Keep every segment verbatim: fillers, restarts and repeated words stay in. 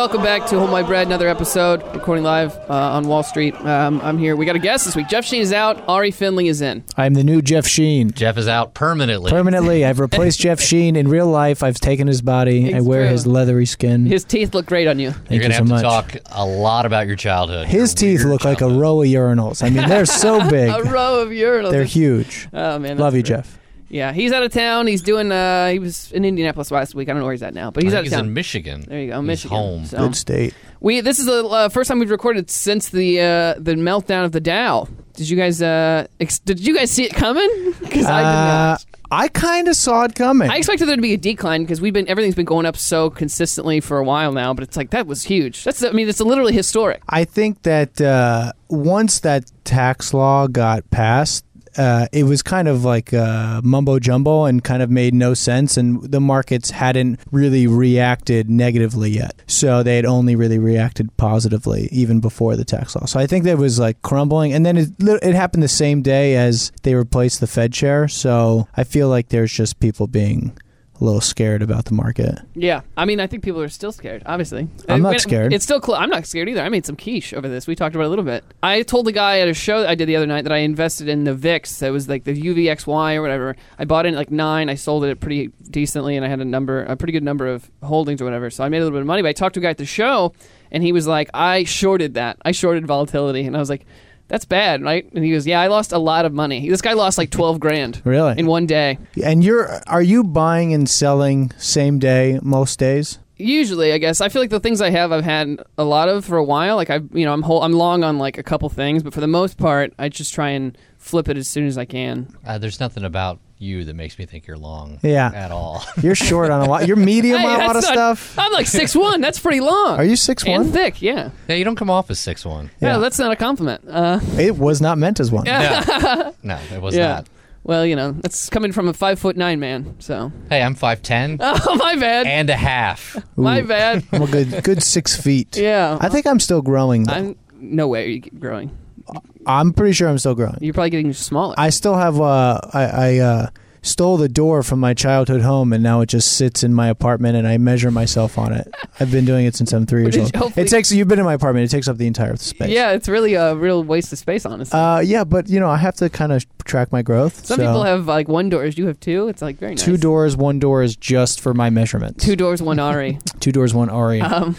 welcome back to Hold My Bread, another episode, recording live uh, on Wall Street. Um, I'm here. We got a guest this week. Jeff Sheen is out. Ari Finley is in. I'm the new Jeff Sheen. Jeff is out permanently. Permanently. I've replaced Jeff Sheen in real life. I've taken his body. It's I wear true. his leathery skin. His teeth look great on you. Thank You're going you to so have much. to talk a lot about your childhood. His your teeth weird look like a childhood. row of urinals. I mean, they're so big. A row of urinals. They're huge. Oh, man. Love that's you, great. Jeff. Yeah, he's out of town. He's doing, uh, he was in Indianapolis last week. I don't know where he's at now, but he's I out think of he's town. in Michigan. There you go, He's Michigan. home. So, Good state. we This is the uh, first time we've recorded since the uh, the meltdown of the Dow. Did you guys uh, ex- did you guys see it coming? Because I did Uh, not. I kind of saw it coming. I expected there to be a decline because we've been everything's been going up so consistently for a while now, but it's like that was huge. That's I mean it's literally historic. I think that uh, once that tax law got passed, uh, it was kind of like uh, mumbo jumbo and kind of made no sense, and the markets hadn't really reacted negatively yet. So they had only really reacted positively even before the tax law. So I think that was like crumbling, and then it, it happened the same day as they replaced the Fed chair. So I feel like there's just people being a little scared about the market. Yeah, I mean I think people are still scared. Obviously, I'm not When- scared. It's still cl- I'm not scared either. I made some quiche over this. We talked about it a little bit. I told the guy at a show that I did the other night that I invested in the V I X. That was like the U V X Y or whatever. I bought it at like nine. I sold it pretty decently, and I had a number, a pretty good number of holdings or whatever. So I made a little bit of money. But I talked to a guy at the show, and he was like, "I shorted that. I shorted volatility," and I was like, "That's bad, right?" And he goes, "Yeah, I lost a lot of money." This guy lost like twelve grand Really? in one day. And you're are you buying and selling same day most days? Usually, I guess I feel like the things I have, I've had a lot of for a while. Like I, you know, I'm whole, I'm long on like a couple things, but for the most part, I just try and flip it as soon as I can. Uh, there's nothing about you that makes me think you're long Yeah. at all. You're short on a lot. You're medium Hey, on a lot of that's not- stuff. I'm like six one. That's pretty long. Are you six and one? thick? Yeah. Yeah, you don't come off as six one. yeah, Yeah. that's not a compliment. Uh, It was not meant as one. No, no, it was yeah. not. Well, you know, that's coming from a five foot nine man. So, Hey, I'm five ten oh my bad, and a half. my Ooh. bad. I'm a good good six feet. Yeah, I think I'm still growing. Though. I'm no way are you keep growing. I'm pretty sure I'm still growing. You're probably getting smaller. I still have. Uh, I, I uh, stole the door from my childhood home, and now it just sits in my apartment, and I measure myself on it. I've been doing it since I'm three years Did old. you- hopefully- It takes. You've been in my apartment. It takes up the entire space. yeah, it's really a real waste of space, honestly. Uh, yeah, but you know, I have to kind of track my growth. Some so people have like one doors. You have two. It's like very nice. two doors. One door is just for my measurements. Two doors, one Ari. Two doors, one Ari. um,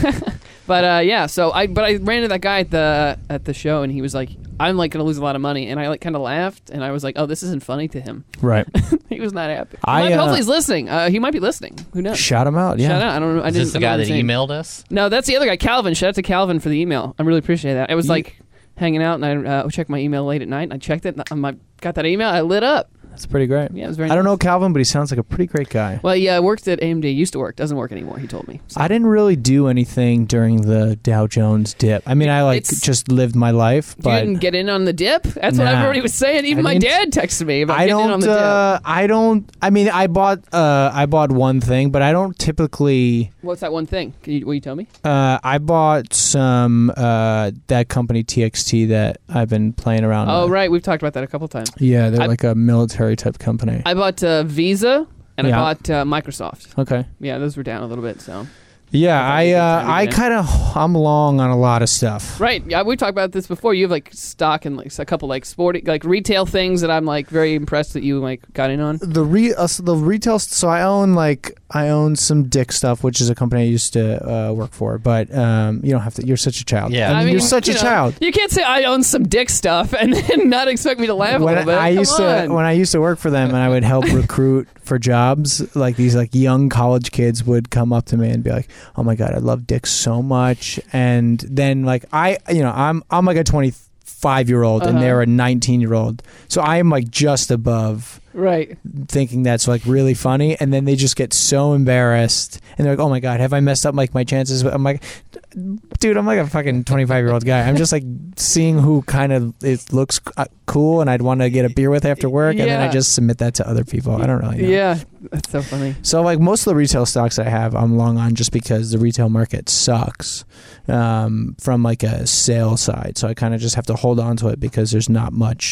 but uh, yeah, so I but I ran into that guy at the at the show, and he was like, "I'm like gonna lose a lot of money," and I like kind of laughed, and I was like, "Oh, this isn't funny to him." Right. He was not happy. He I, might- uh, hopefully, he's listening. Uh, he might be listening. Who knows? Shout him out. Yeah. Shout out. I don't know. I Is didn't, this the I don't guy know that his name. emailed us? No, that's the other guy, Calvin. Shout out to Calvin for the email. I really appreciate that. It was You- like hanging out, and I uh, checked my email late at night. And I checked it. And I got that email. I lit up. That's pretty great. Yeah, it was very. I don't nice. know Calvin, but he sounds like a pretty great guy. Well, yeah, worked at A M D. Used to work. Doesn't work anymore. He told me. So. I didn't really do anything during the Dow Jones dip. I mean, I like It's- just lived my life, You but didn't get in on the dip? That's what Nah. everybody was saying. Even I my didn't- dad texted me about I getting in on don't. the dip. Uh, I don't. I mean, I bought. Uh, I bought one thing, but I don't typically. What's that one thing? Can you, will you tell me? Uh, I bought some uh, that company T X T that I've been playing around Oh, with. right. We've talked about that a couple times. Yeah, they're I- like a military type company. I bought uh, Visa and Yeah. I bought uh, Microsoft. Okay. Yeah, those were down a little bit. So Yeah, I thought I you could uh, time it I in. kind of I'm long on a lot of stuff. right. Yeah, we talked about this before. You have like stock and like a couple like sporting like retail things that I'm like very impressed that you like got in on. The re uh, so the retail. So I own like I own some Dick Stuff, which is a company I used to uh, work for. But um, you don't have to. You're such a child. Yeah. I mean, I mean, you're such you a know, child. You can't say I own some dick stuff and then not expect me to laugh a When little bit. I Come used on. to when I used to work for them and I would help recruit for jobs, like these like young college kids would come up to me and be like, "Oh my god, I love Dick so much," and then like I, you know, I'm I'm like a twenty-five year old and Uh-huh. they're a nineteen year old, so I am like just above right. thinking that's like really funny, and then they just get so embarrassed and they're like, "Oh my god, have I messed up like my chances?" I'm like, dude, I'm like a fucking twenty-five year old guy. I'm just like seeing who kind of it looks uh, cool and I'd want to get a beer with after work, and then I Yeah. just submit that to other people. I don't really know. Yeah, that's so funny. So like most of the retail stocks I have, I'm long on just because the retail market sucks um, from like a sales side. So I kind of just have to hold on to it because there's not much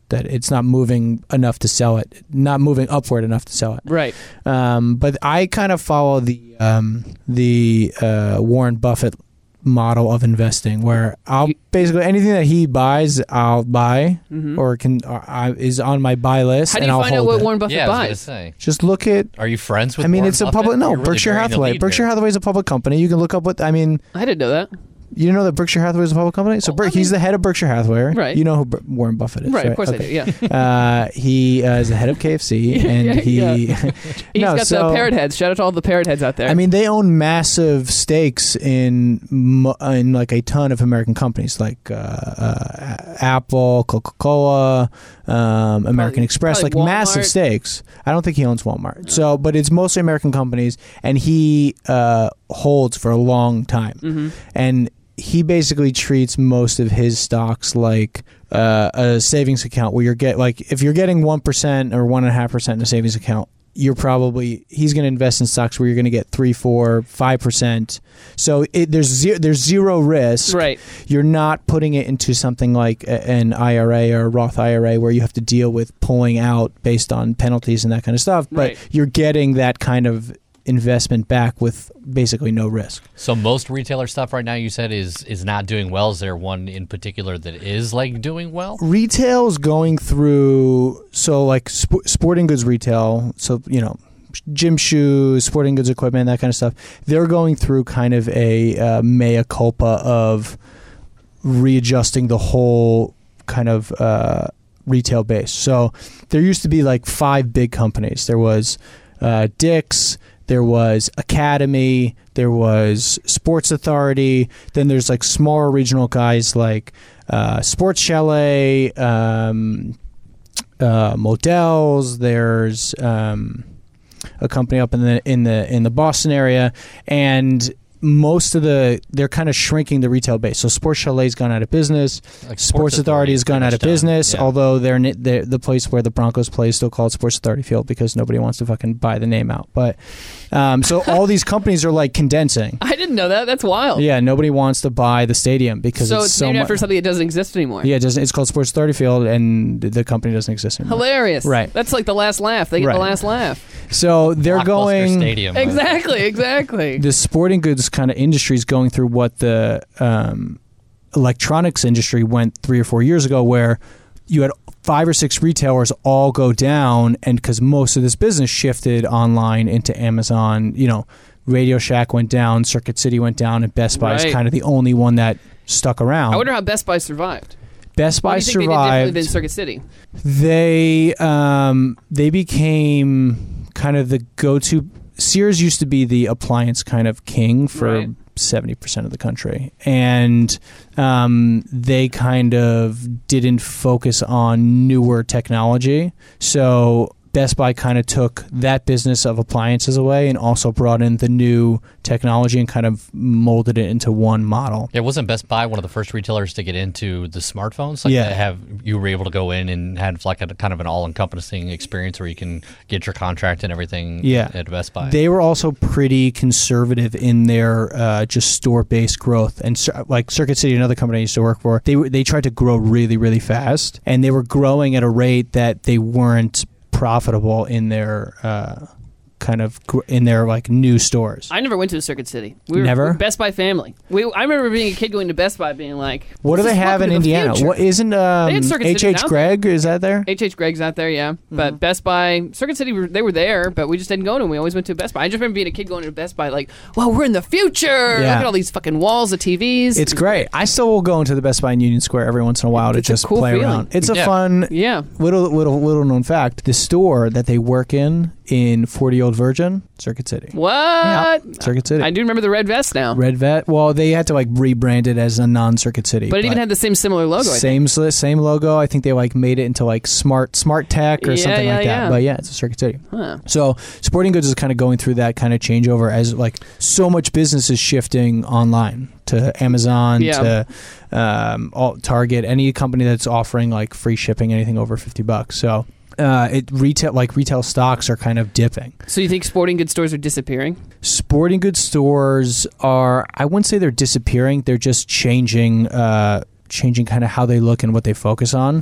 that it's not moving enough to sell it, not moving upward enough to sell it. Right. Um, but I kind of follow the um, the uh, Warren Buffett model of investing, where I'll basically anything that he buys, I'll buy, Mm-hmm. or can or I, is on my buy list. How do and you I'll find out hold what it. Warren Buffett Yeah, I was gonna buys? say. Just look at. Are you friends with? I mean, Warren it's a Buffett? public. No, You're really Berkshire burying the Hathaway. lead Berkshire here. Hathaway is a public company. You can look up what I mean. I didn't know that. You know that Berkshire Hathaway is a public company. So Well, Ber- I he's mean- the head of Berkshire Hathaway. Right. You know who Ber- Warren Buffett is. Right, Right. of course Okay. I do. Yeah. Uh, he uh, is the head of K F C, and Yeah, he. yeah. He's No, got so- the parrot heads. Shout out to all the parrot heads out there. I mean, they own massive stakes in mo- in like a ton of American companies, like uh, uh, Apple, Coca-Cola, um, American Express, like probably massive Walmart. stakes. I don't think he owns Walmart. So, but it's mostly American companies, and he uh, holds for a long time, Mhm. and he basically treats most of his stocks like uh, a savings account, where you're get like if you're getting one percent or one and a half percent in a savings account, you're probably he's going to invest in stocks where you're going to get three, four, five percent. So it, there's zero, there's zero risk. Right. You're not putting it into something like a, an I R A or a Roth I R A where you have to deal with pulling out based on penalties and that kind of stuff. But Right. you're getting that kind of investment back with basically no risk. So most retailer stuff right now, you said, is is not doing well. Is there one in particular that is like doing well? Retail's going through, so like sp- sporting goods retail, so you know, gym shoes, sporting goods equipment, that kind of stuff. They're going through kind of a uh, mea culpa of readjusting the whole kind of uh, retail base. So there used to be like five big companies. There was uh, Dick's, there was Academy, there was Sports Authority, then there's like smaller regional guys like uh, Sports Chalet, um, uh, Models. There's um, a company up in the in the in the Boston area, and most of the they're kind of shrinking the retail base. So Sports Chalet's gone out of business. Like Sports Authority has gone out of pretty much done. business, Yeah. although they're, ni- they're the place where the Broncos play is still called Sports Authority Field because nobody wants to fucking buy the name out. But um, so all these companies are like condensing. I didn't know that. That's wild. Yeah, nobody wants to buy the stadium because so it's, it's so named mu- after something that doesn't exist anymore. Yeah, it doesn't, it's called Sports Authority Field, and the company doesn't exist anymore. Hilarious. Right. That's like the last laugh. They get Right. the last laugh. So they're Blockbuster going. Stadium. Exactly. Exactly. The sporting goods kind of industry is going through what the um, electronics industry went three or four years ago, where you had five or six retailers all go down, and because most of this business shifted online into Amazon, you know, Radio Shack went down, Circuit City went down, and Best Buy is Right. kind of the only one that stuck around. I wonder how Best Buy survived. Best Why Buy do you think they did survived. differently than Circuit City? They um, they became kind of the go-to. Sears used to be the appliance kind of king for Right. seventy percent of the country, and um, they kind of didn't focus on newer technology. So Best Buy kind of took that business of appliances away and also brought in the new technology and kind of molded it into one model. Yeah, wasn't Best Buy one of the first retailers to get into the smartphones? Like Yeah. they have you were able to go in and had like a kind of an all-encompassing experience where you can get your contract and everything Yeah. at Best Buy. They were also pretty conservative in their uh, just store-based growth, and cir- like Circuit City, another company I used to work for, they were- they tried to grow really, really fast, and they were growing at a rate that they weren't profitable in their uh, kind of gr- in their like new stores. I never went to a Circuit City. We were, Never? we were Best Buy family. We, I remember being a kid going to Best Buy being like, What do "This they is have in welcome to the Indiana? future." What isn't They um, had Circuit H Cities H out Gregg? Is that there? H H Gregg's out there, yeah. Mm-hmm. But Best Buy, Circuit City, were- they were there, but we just didn't go to them. We always went to Best Buy. I just remember being a kid going to Best Buy like, wow, we're in the future. Yeah. Look at all these fucking walls of T Vs. It's great. I still will go into the Best Buy in Union Square every once in a while to It's a just cool play feeling. around. It's a Yeah. fun Yeah. little little little known fact. The store that they work in in forty Old Virgin, Circuit City. What? Yeah, Circuit City. I do remember the red vest now. Red Vet. Well, they had to like rebrand it as a non-Circuit City. But it even had the same similar logo, I think. same sli- same logo. I think they like made it into like smart smart tech or Yeah, something yeah, like that. yeah. But yeah, it's a Circuit City. Huh. So sporting goods is kind of going through that kind of changeover as like so much business is shifting online to Amazon, Yeah. to um, all, Target, any company that's offering like free shipping, anything over fifty bucks. So uh, it retail like retail stocks are kind of dipping. So you think sporting goods stores are disappearing? Sporting goods stores are, I wouldn't say they're disappearing. They're just changing, uh, changing kind of how they look and what they focus on.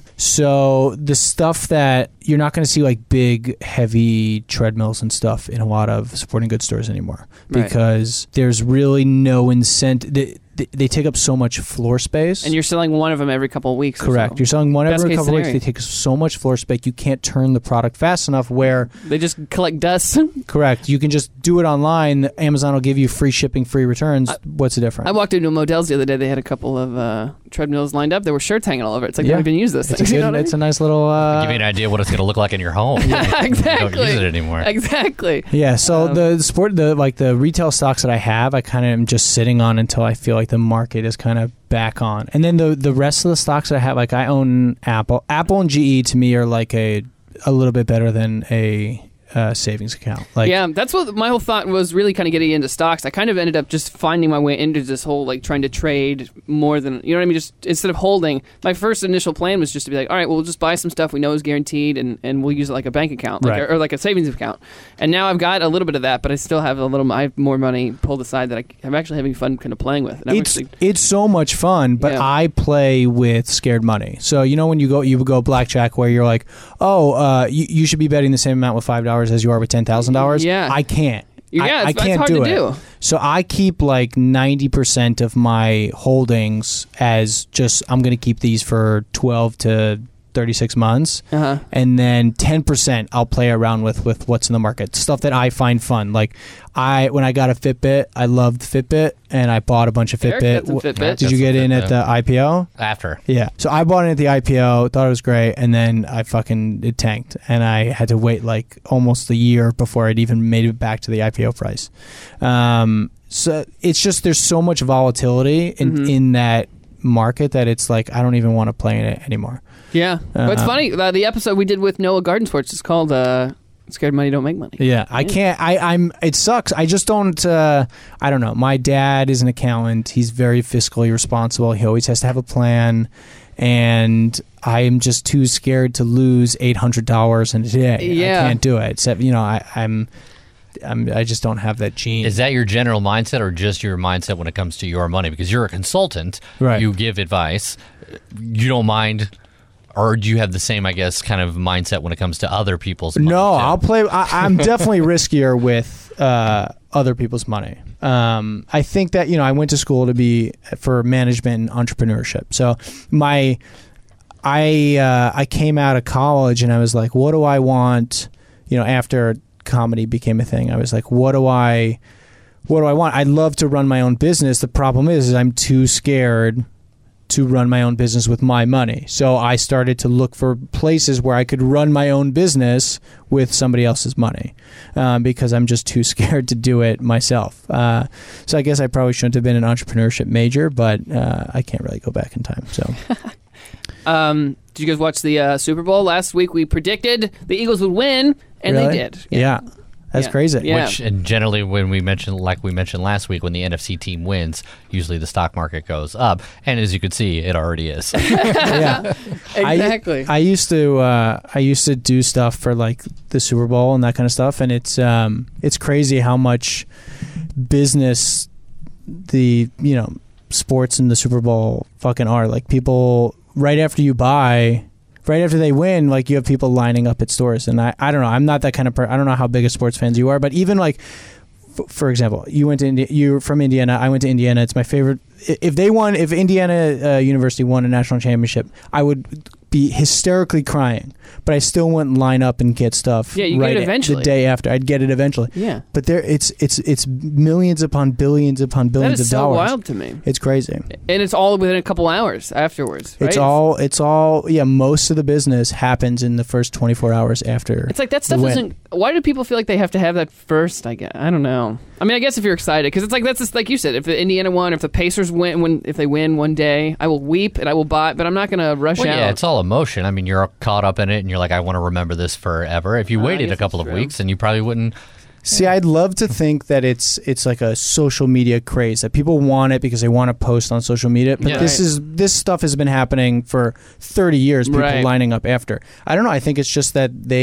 So the stuff that you're not going to see like big, heavy treadmills and stuff in a lot of sporting goods stores anymore because right. there's really no incentive. They, they, they take up so much floor space. And you're selling one of them every couple of weeks. Correct. So. You're selling one Best every couple of weeks. scenario. They take so much floor space. You can't turn the product fast enough where... They just collect dust. Correct. You can just do it online. Amazon will give you free shipping, free returns. I, What's the difference? I walked into Modell's the other day. They had a couple of uh, treadmills lined up. There were shirts hanging all over it. It's like, yeah. I don't even use this It's, thing. a, good, you know what it's I mean? a nice little... Uh, Give you an idea what it's going to look like in your home. Yeah, exactly. You don't use it anymore. Exactly. Yeah, so Um, the sport, the like the retail stocks that I have, I kind of am just sitting on until I feel like the market is kind of back on. And then the the rest of the stocks that I have, like I own Apple. Apple and G E to me are like a a little bit better than a uh, savings account. Like, yeah, that's what my whole thought was really kind of getting into stocks. I kind of ended up just finding my way into this whole like trying to trade more than, you know what I mean? Just instead of holding, my first initial plan was just to be like, all right, well, we'll just buy some stuff we know is guaranteed and, and we'll use it like a bank account like, Right. or, or like a savings account. And now I've got a little bit of that, but I still have a little, I have more money pulled aside that I, I'm actually having fun kind of playing with. And I'm It's actually, it's so much fun, but Yeah. I play with scared money. So you know when you go you would go blackjack where you're like, oh, uh, you, you should be betting the same amount with five dollars as you are with ten thousand dollars. Yeah. I can't. Yeah, I, it's- I it's can't hard do to it. do. So I keep like ninety percent of my holdings as just I'm going to keep these for twelve to thirty-six months. uh-huh. And then ten percent I'll play around with with what's in the market, stuff that I find fun. Like I when I got a Fitbit, I loved Fitbit and I bought a bunch of Eric Fitbit. got some Fitbit. Did you get in at the I P O? After. Yeah. So I bought it at the I P O, thought it was great, and then I fucking it tanked, and I had to wait like almost a year before I'd even made it back to the I P O price. Um, so it's just there's so much volatility in Mhm. in that market that it's like I don't even want to play in it anymore. Yeah. But it's Uh, funny, uh, the episode we did with Noah Garden Sports is called uh, Scared Money Don't Make Money. Yeah, I can't. I, I'm. It sucks. I just don't. Uh, I don't know. My dad is an accountant. He's very fiscally responsible. He always has to have a plan, and I am just too scared to lose eight hundred dollars in a day. Yeah. I can't do it. Except, you know, I, I'm. I'm. I just don't have that gene. Is that your general mindset or just your mindset when it comes to your money? Because you're a consultant. Right. You give advice. You don't mind, or do you have the same, I guess, kind of mindset when it comes to other people's money? No, too? I'll play. I, I'm definitely riskier with uh, other people's money. Um, I think that you know I went to school to be for management and entrepreneurship. So my, I uh, I came out of college and I was like, what do I want? You know, after comedy became a thing, I was like, what do I, what do I want? I'd love to run my own business. The problem is, is I'm too scared to run my own business with my money. So I started to look for places where I could run my own business with somebody else's money um, because I'm just too scared to do it myself. Uh, so I guess I probably shouldn't have been an entrepreneurship major, but uh, I can't really go back in time. So Um, did you guys watch the uh, Super Bowl last week? We predicted the Eagles would win, and Really? they did. yeah, that's Yeah. crazy. Yeah. Which, and generally, when we mentioned, like we mentioned last week, when the N F C team wins, usually the stock market goes up. And as you could see, it already is. yeah. Exactly. I, I used to uh, I used to do stuff for like the Super Bowl and that kind of stuff, and it's um, it's crazy how much business the you know sports and the Super Bowl fucking are. Like people right after you buy, right after they win, like you have people lining up at stores, and I I don't know. I'm not that kind of per- I don't know how big of sports fans you are, but even like. f- For example, you went to Indi- you're from Indiana. I went to Indiana. It's my favorite. I- If they won, if Indiana uh, University won a national championship, I would be hysterically crying. But I still wouldn't line up and get stuff. Yeah, you get right it a- eventually. The day after, I'd get it eventually. yeah. But there, it's it's it's millions upon billions upon That billions is of so dollars. wild to me. It's crazy. And it's all within a couple hours afterwards, right? It's all. It's all. Yeah, most of the business happens in the first twenty-four hours after. It's like that stuff the win. doesn't. Why do people feel like they have to have that first? I guess I don't know. I mean, I guess if you're excited, because it's like that's just like you said. If the Indiana won, if the Pacers win, when if they win one day, I will weep and I will buy, but I'm not going to rush Well, out. yeah, it's all emotion. I mean, you're caught up in it, and you're like, I want to remember this forever. If you Uh, I waited guess a couple that's of true. weeks, then you probably wouldn't. See, I'd love to think that it's it's like a social media craze that people want it because they want to post on social media. But Yeah. this Right. is this stuff has been happening for thirty years. People Right. lining up after. I don't know. I think it's just that they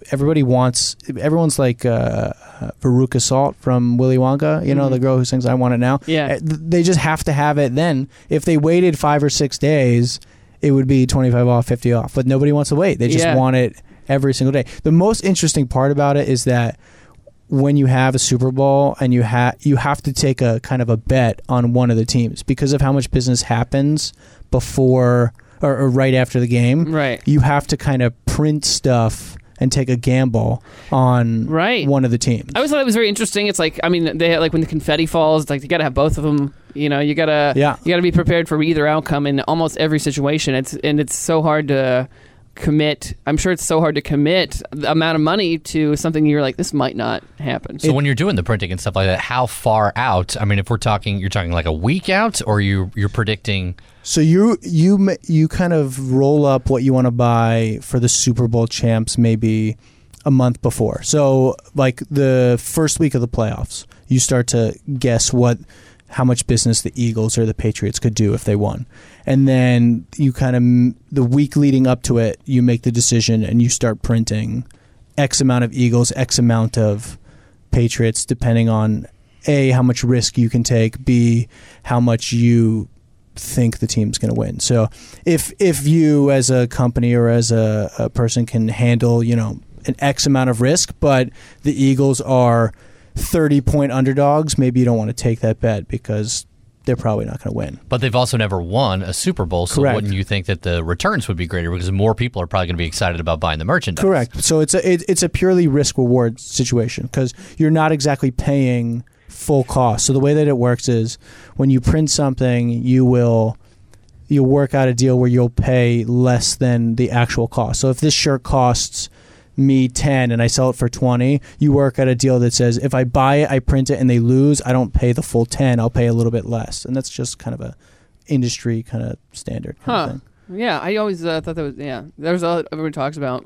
everybody wants. Everyone's like uh, Veruca Salt from Willy Wonka. You know, Mm-hmm. the girl who sings "I Want It Now." Yeah. Uh, th- They just have to have it then. If they waited five or six days, it would be twenty-five off, fifty off. But nobody wants to wait. They just Yeah. want it every single day. The most interesting part about it is that when you have a Super Bowl and you have you have to take a kind of a bet on one of the teams because of how much business happens before or, or right after the game. Right. You have to kind of print stuff and take a gamble on Right. one of the teams. I always thought it was very interesting. It's like, I mean, they like when the confetti falls, it's like you got to have both of them. You know, you gotta Yeah. you gotta be prepared for either outcome in almost every situation. It's and it's so hard to commit. I'm sure it's so hard to commit the amount of money to something you're like, this might not happen. So when you're doing the printing and stuff like that, how far out? I mean, if we're talking, you're talking like a week out, or you you're predicting. So you you ma- you kind of roll up what you want to buy for the Super Bowl champs maybe a month before. So like the first week of the playoffs, you start to guess what how much business the Eagles or the Patriots could do if they won. And then you kind of the week leading up to it, you make the decision and you start printing X amount of Eagles, X amount of Patriots, depending on A, how much risk you can take, B, how much you think the team's going to win. So if if you as a company or as a, a person can handle, you know, an X amount of risk, but the Eagles are thirty point underdogs, maybe you don't want to take that bet because they're probably not going to win. But they've also never won a Super Bowl, so Correct. wouldn't you think that the returns would be greater because more people are probably going to be excited about buying the merchandise? Correct. So it's a it, it's a purely risk reward situation because you're not exactly paying full cost. So the way that it works is when you print something, you will you'll work out a deal where you'll pay less than the actual cost. So if this shirt costs me ten and I sell it for twenty, you work out a deal that says if I buy it, I print it and they lose, I don't pay the full ten, I'll pay a little bit less. And that's just kind of a industry kind of standard kind Huh. of thing. Yeah, I always uh, thought that was, yeah. There's all, everyone talks about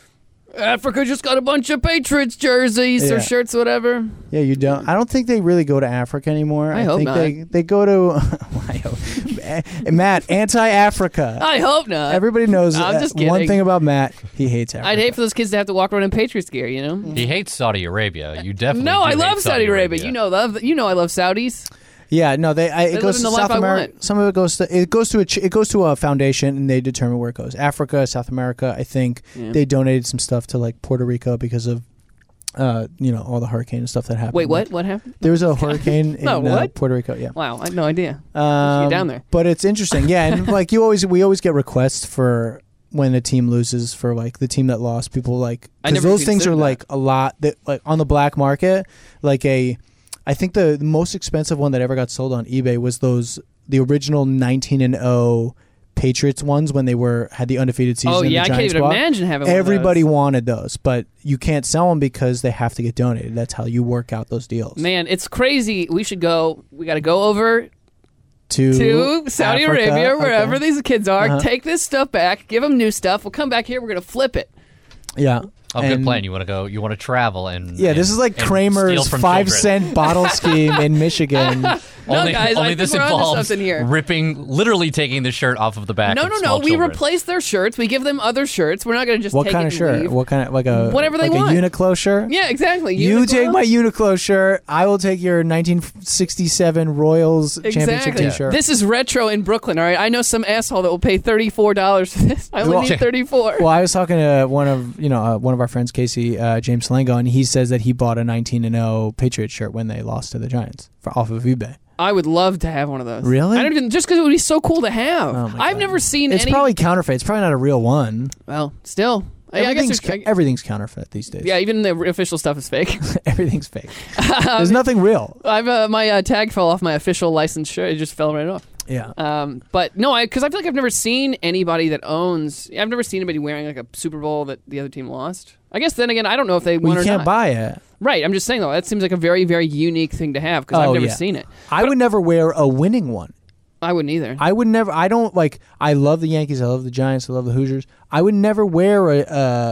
Africa just got a bunch of Patriots jerseys or Yeah. shirts, whatever. Yeah, you don't. I don't think they really go to Africa anymore. I hope think not. they they go to I hope. Matt, anti-Africa. I hope not. Everybody knows I'm uh, just one kidding. thing about Matt. He hates Africa. I'd hate for those kids to have to walk around in Patriots gear, you know? He hates Saudi Arabia. You definitely No, do I hate love Saudi Arabia. You know, love, you know I love Saudis. Yeah, no, they. I, They it live goes in to the life South I America. want. Some of it goes to it goes to a ch- it goes to a foundation, and they determine where it goes. Africa, South America. I think Yeah. they donated some stuff to like Puerto Rico because of, uh, you know, all the hurricane and stuff that happened. Wait, what? What happened? There was a hurricane in No, uh, what? Puerto Rico. Yeah. Wow, I had no idea. Um, get down there. But it's interesting, yeah. And like you always, we always get requests for when a team loses for like the team that lost. People like I because never those things are considered like a lot that like on the black market. Like a, I think the, the most expensive one that ever got sold on eBay was those the original nineteen and oh Patriots ones when they were had the undefeated season. Oh and yeah, the I can't Giants even bought. imagine having one of Everybody those. wanted those, but you can't sell them because they have to get donated. That's how you work out those deals. Man, it's crazy. We should go. We got to go over to to Saudi Africa. Arabia, wherever Okay. these kids are. Uh-huh. Take this stuff back. Give them new stuff. We'll come back here. We're gonna flip it. Yeah. Oh, good And- plan. You want to go? You want to travel and Yeah, and- this is like and steal Kramer's from five children. cent bottle scheme in Michigan. No, only, guys, only I this think we're onto involves something here. ripping, literally taking the shirt off of the back. No, of no, no. small We children. replace their shirts. We give them other shirts. We're not gonna just What take kind it of and shirt? leave. What kind of like a Whatever they like want. a Uniqlo shirt? Yeah, exactly. You Uniqlo. take my Uniqlo shirt. I will take your nineteen sixty-seven Royals championship Exactly. T-shirt. This is retro in Brooklyn. All right. I know some asshole that will pay thirty-four dollars for this. I only Well- need thirty-four. Well, I was talking to one of you know uh, one of our friends, Casey uh, James Lango, and he says that he bought a nineteen and oh Patriots shirt when they lost to the Giants for off of eBay. I would love to have one of those. Really? I don't even just because it would be so cool to have. Oh my I've God. never seen It's any. probably counterfeit. It's probably not a real one. well, still. I, I guess Everything's there's- ca- everything's counterfeit these days. yeah, even the official stuff is fake. Everything's fake. There's nothing real. I've uh, my uh, tag fell off my official licensed shirt. It just fell right off. Yeah. Um, but no, I because I feel like I've never seen anybody that owns. I've never seen anybody wearing like a Super Bowl that the other team lost. I guess then again, I don't know if they Well, won you or can't not. buy it. Right, I'm just saying though, that seems like a very, very unique thing to have because Oh, I've never yeah. seen it. I would never wear a winning one. I wouldn't either. I would never. I don't like. I love the Yankees. I love the Giants. I love the Hoosiers. I would never wear a a,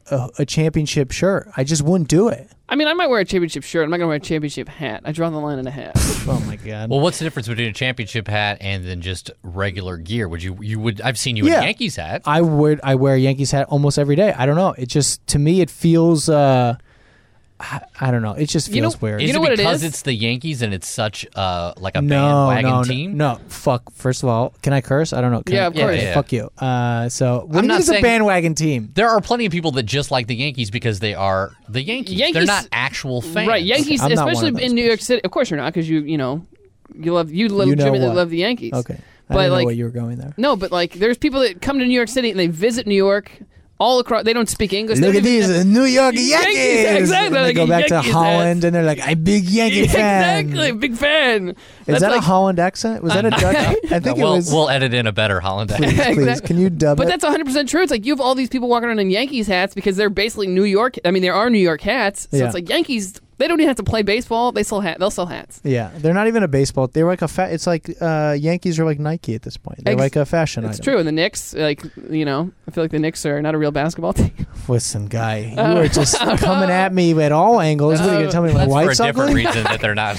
a, a championship shirt. I just wouldn't do it. I mean, I might wear a championship shirt. I'm not going to wear a championship hat. I draw the line in a hat. Oh my god. Well, what's the difference between a championship hat and then just regular gear? Would you you would I've seen you Yeah. in a Yankees hat. I would. I wear a Yankees hat almost every day. I don't know. It just to me it feels. Uh, I, I don't know. It just feels You know- weird. Is You know it what it because is? it's the Yankees and it's such uh like a no, bandwagon no, team? No, no, fuck. First of all, can I curse? I don't know. Can Yeah, I- of course. okay, Yeah, yeah. Fuck you. Uh, so what I'm do you not mean it's a saying- bandwagon team? There are plenty of people that just like the Yankees because they are the Yankees. They're Yankees- not actual fans. Right, Yankees, I'm not one especially of those in New York City. Of course you're not, because you, you know, you love, you You know legitimately what? love the Yankees. Okay, I But, didn't like- know what you were going there. No, but like, there's people that come to New York City and they visit New York all across. They don't speak English. They Look don't at even- these uh, New York Yankees. Yankees, exactly, And they like go a back Yankees to Holland, and they're like, "I'm big Yankee fan." Exactly, big fan. Is That's that like, a Holland accent? Was that a Dutch? I think we'll, it was. we'll edit in a better Holland accent. please, please, Exactly. can you dub But it? that's one hundred percent true. It's like you have all these people walking around in Yankees hats because they're basically New York. I mean, there are New York hats. So Yeah. it's like Yankees, they don't even have to play baseball. They sell hat. They'll sell hats. Yeah, they're not even a baseball. They're like a. Fa- it's like uh, Yankees are like Nike at this point. They're Ex- like a fashion It's item. true. And the Knicks, like, you know, I feel like the Knicks are not a real basketball team. Listen, guy, you are just coming at me at all angles. What are you gonna tell me? My That's for a wife's different ugly? reason that they're not.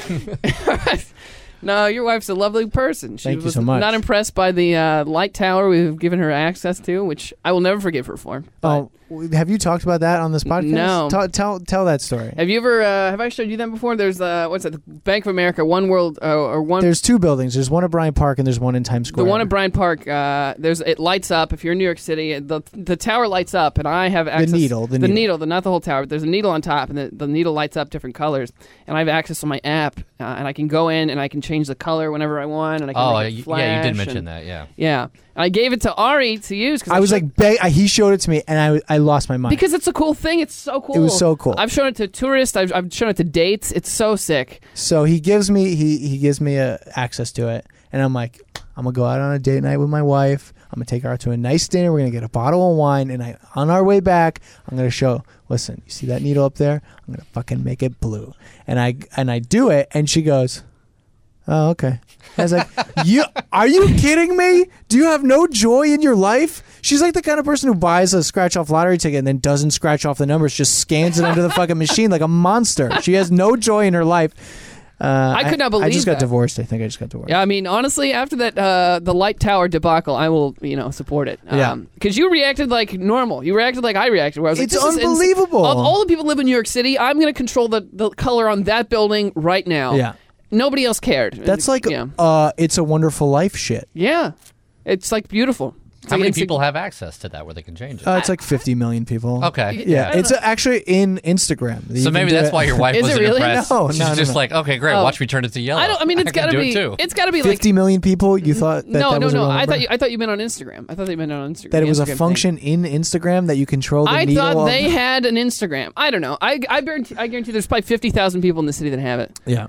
No, your wife's a lovely person. She Thank you was so much. not impressed by the uh, light tower we've given her access to, which I will never forgive her for. Oh, have you talked about that on this podcast? No. Tell tell, tell that story. Have you ever? Uh, have I showed you that before? There's uh, what's that? The Bank of America, One World, uh, or one. There's two buildings. There's one at Bryant Park and there's one in Times the Square. one at Bryant Park. Uh, there's it lights up if you're in New York City. The the tower lights up, and I have access. needle, the the needle. needle, the, not the whole tower. But there's a needle on top, and the, the needle lights up different colors. And I have access to my app, uh, and I can go in and I can change the color whenever I want, and I can Oh, make it y- flash. yeah, you did mention and- that. Yeah. Yeah, and I gave it to Ari to use. Cause I was showed- like, beg- he showed it to me and I I lost my mind. because it's a cool thing. It's so cool. It was so cool. I've shown it to tourists. I've, I've shown it to dates. It's so sick. So he gives me he he gives me a access to it, and I'm like, I'm gonna go out on a date night with my wife. I'm gonna take her out to a nice dinner. We're gonna get a bottle of wine, and I on our way back, I'm gonna show. Listen, you see that needle up there? I'm gonna fucking make it blue, and I and I do it, and she goes, "Oh, okay." I was like, "You are you kidding me? Do you have no joy in your life?" She's like the kind of person who buys a scratch off lottery ticket and then doesn't scratch off the numbers, just scans it under the fucking machine like a monster. She has no joy in her life. Uh, I could not I believe just got that. divorced. I think I just got divorced. Yeah, I mean, honestly, after that, uh, the light tower debacle, I will, you know, support it. Yeah. Because you reacted like normal. You reacted like I reacted. Where I was It's like, this is ins- unbelievable. Of all the people who live in New York City, I'm going to control the, the color on that building right now. Yeah. Nobody else cared. That's like, yeah. uh, It's a Wonderful Life shit. Yeah. It's like beautiful. It's How like many insig- people have access to that where they can change it? Uh, it's like fifty million people. okay. Yeah, I it's uh, actually in Instagram. You So can maybe do that's it. why your wife Is it wasn't really? impressed. No, She's no, no, just no. like, okay, great. Oh. Watch me turn it to yellow. I don't. I mean, it's can got to do be. it too. It's got to be like. fifty million people. You thought that no, that no, was a no. real I number? thought you, I thought you meant on Instagram. I thought they meant on Instagram. that it was a Instagram thing. function in Instagram that you control the I needle thought of- they had an Instagram. I don't know. I I guarantee, I guarantee there's probably fifty thousand people in the city that have it. Yeah.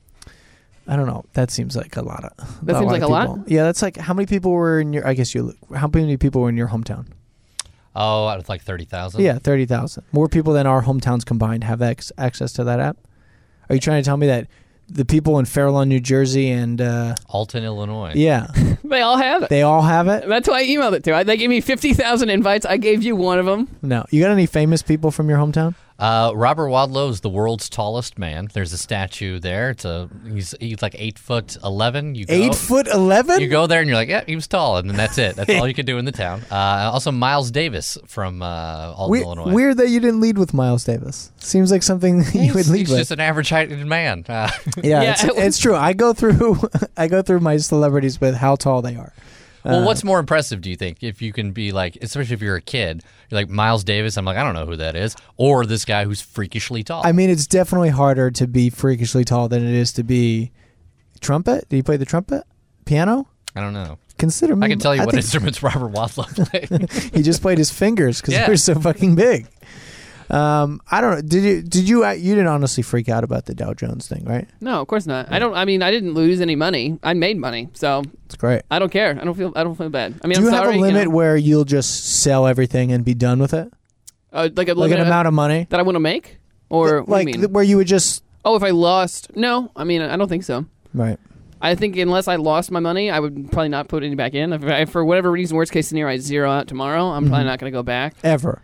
I don't know. That seems like a lot of. That seems lot like of a lot? people. Yeah, that's like how many people were in your? I guess you. How many people were in your hometown? Oh, out of like thirty thousand? Yeah, thirty thousand. More people than our hometowns combined have ex- access to that app. Are you trying to tell me that the people in Fair Lawn, New Jersey, and uh, Alton, Illinois. yeah, They all have it. they all have it? That's why I emailed it to. I, they gave me fifty thousand invites. I gave you one of them. No. You got any famous people from your hometown? Uh, Robert Wadlow is the world's tallest man. There's a statue there. It's a he's he's like eight foot eleven. You go, Eight foot eleven? You go there and you're like, yeah, he was tall, and then that's it. That's all you can do in the town. Uh, also, Miles Davis from uh, Alton, We- Illinois. Weird that you didn't lead with Miles Davis. Seems like something you would He's, lead he's with. just an average-heighted man. Uh, yeah, Yeah, it's, it was- it's true. I go through I go through my celebrities with how tall they are. well, Uh, what's more impressive, do you think? If you can be like, especially if you're a kid, you're like Miles Davis. I'm like, I don't know who that is, or this guy who's freakishly tall. I mean, it's definitely harder to be freakishly tall than it is to be trumpet. Did he play the trumpet? Piano? I don't know. Consider me. I can tell you I what think instruments Robert Wadlow played. he just played his fingers because Yeah. they're so fucking big. Um, I don't know. Did you? Did you? You didn't honestly freak out about the Dow Jones thing, right? No, of course not. I don't. I mean, I didn't lose any money. I made money, so It's great. I don't care. I don't feel. I don't feel bad. I mean, Do you I'm have sorry. a limit you know, where you'll just sell everything and be done with it? uh, like a Like limit an amount of money? that I want to make, or what like do you mean? th- where you would just oh, if I lost? No, I mean, I don't think so. right. I think unless I lost my money, I would probably not put any back in. If I, for whatever reason, worst case scenario, I zero out tomorrow, I'm Mm-hmm. probably not going to go back. Ever.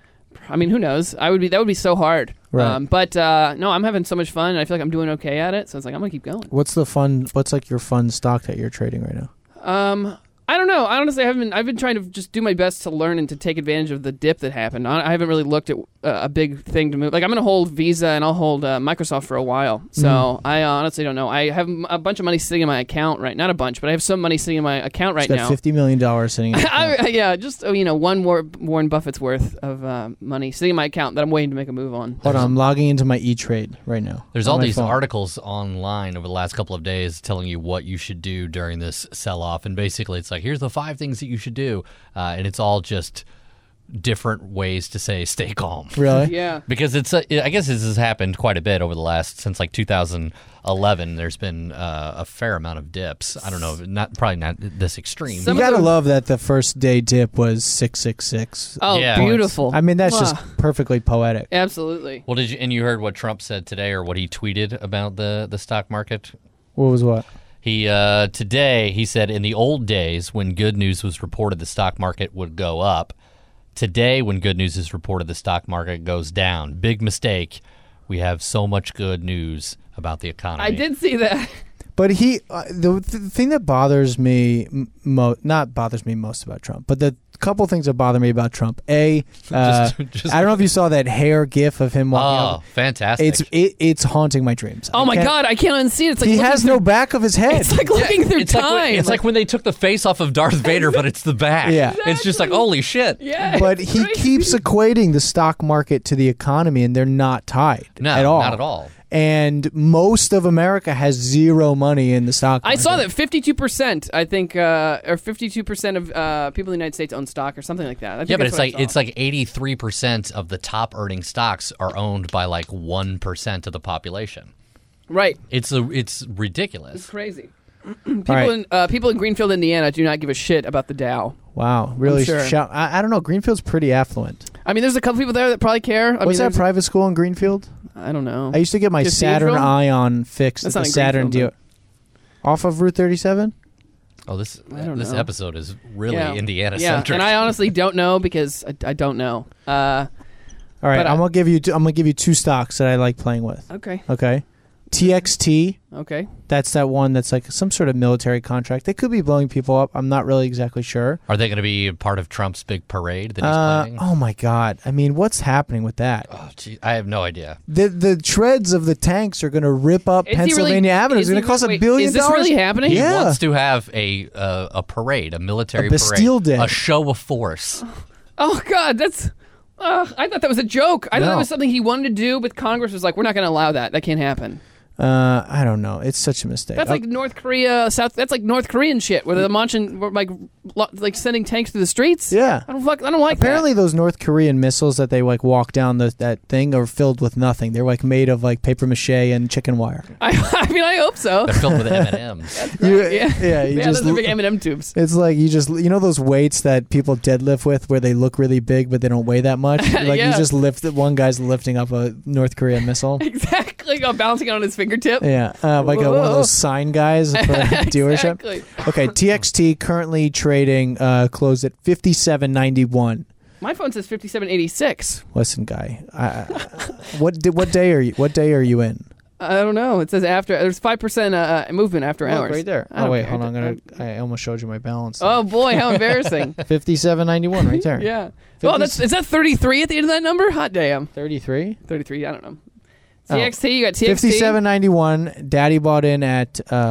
I mean, who knows? I would be. That would be so hard. Right. Um, but uh, no, I'm having so much fun, and I feel like I'm doing okay at it. So it's like I'm gonna keep going. What's the fun? What's like your fun stock that you're trading right now? Um, I don't know. I honestly haven't been, I've been trying to just do my best to learn and to take advantage of the dip that happened. I, I haven't really looked at uh, a big thing to move. Like, I'm going to hold Visa and I'll hold uh, Microsoft for a while. So Mm. I uh, honestly don't know. I have a bunch of money sitting in my account right Not a bunch, but I have some money sitting in my account right It's got now. fifty million dollars sitting in your account. I, yeah, just, oh, you know, one War, Warren Buffett's worth of uh, money sitting in my account that I'm waiting to make a move on. Hold on, I'm logging into my E-Trade right now. There's on all my these phone. articles online over the last couple of days telling you what you should do during this sell-off, and basically it's like, here's the five things that you should do, uh, and it's all just different ways to say stay calm. Really? Yeah. Because it's, uh, I guess this has happened quite a bit over the last, since like two thousand eleven, there's been uh, a fair amount of dips. I don't know, not probably not this extreme. Some You of gotta them- love that the first day dip was six six six. Oh, Yeah. beautiful. I mean, that's Wow. just perfectly poetic. Absolutely. Well, did you, and you heard what Trump said today, or what he tweeted about the, the stock market? What was what? He uh, today he said, in the old days when good news was reported, the stock market would go up. Today, when good news is reported, the stock market goes down. Big mistake. We have so much good news about the economy. I did see that. But he, uh, the, the thing that bothers me, m- mo- not bothers me most about Trump, but the couple things that bother me about Trump. A, uh, Just- just- I don't know if you saw that hair gif of him walking Oh, up. fantastic! It's it, it's haunting my dreams. Oh I my can't- God, I can't unsee it. It's like he looking has through, no back of his head. It's like looking through it's time. like when, it's like when they took the face off of Darth Vader, but it's the back. Yeah. It's just like, holy shit. yeah, but it's he crazy. keeps equating the stock market to the economy, and they're not tied No, at all. not at all. And most of America has zero money in the stock I market. saw that fifty-two percent, I think, uh, or fifty-two percent of uh, people in the United States own stock or something like that. I think Yeah, but that's it's what I like saw. it's like eighty-three percent of the top earning stocks are owned by like one percent of the population. right. It's a it's It's ridiculous. crazy. people right. in uh, people in Greenfield, Indiana, do not give a shit about the Dow. Wow, really? sure. Shout, I, I don't know. Greenfield's pretty affluent. I mean, there's a couple people there that probably care. I What's mean, that there's- private school in Greenfield? I don't know. I used to get my Cathedral? Saturn Ion fixed That's at not the in Saturn deal. Greenfield, Off of Route thirty-seven? Oh, this I don't this know. episode is really yeah. Indiana Yeah, centric. and I honestly don't know because I, I don't know. Uh, All right, But I- I'm gonna give you. Two, I'm gonna give you two stocks that I like playing with. okay, Okay, T X T. okay. That's that one that's like some sort of military contract. They could be blowing people up. I'm not really exactly sure. Are they going to be part of Trump's big parade that he's Uh, planning? oh my God! I mean, what's happening with that? Oh, gee, I have no idea. The the treads of the tanks are going to rip up Is he really- Pennsylvania Avenue. It's is going he- to cost a wait, billion is this dollars. really happening? He Yeah. wants to have a uh, a parade, a military A Bastille parade, Day. a show of force. Oh God, that's. Uh, I thought that was a joke. I thought No. that was something he wanted to do, but Congress was like, "We're not going to allow that. That can't happen." Uh, I don't know. It's such a mistake. That's Oh, like North Korea, South. That's like North Korean shit, where they're launching, where, like, lo- like sending tanks through the streets. yeah. I don't fuck. I don't like Apparently, those North Korean missiles that they like walk down the, that thing are filled with nothing. They're like made of like paper mache and chicken wire. that. I, I mean, I hope so. They're filled with M and M's. You- yeah, yeah. You yeah, just those are big M and M tubes. It's like you just you know those weights that people deadlift with, where they look really big but they don't weigh that much. Like Yeah. you just lift it. One guy's lifting up a North Korean missile. Exactly, uh, bouncing on his fingertip. Yeah, uh, like a, one of those sign guys for a dealership. Exactly. Okay, T X T currently trading uh, closed at fifty-seven ninety-one. My phone says fifty-seven eighty-six. Listen, guy, I, I, what di- what day are you? What day are you in? I don't know. It says after. There's five percent uh, uh, movement after Look, hours. right there. I Oh don't wait, care. hold on. I'm I- gonna. I almost showed you my balance. Oh boy, how embarrassing. fifty-seven ninety-one right there. Yeah. Well, that's is that thirty-three at the end of that number? Hot damn. thirty-three. thirty-three. I don't know. Oh. T X T. You got T X T. fifty-seven ninety-one. Daddy bought in at uh,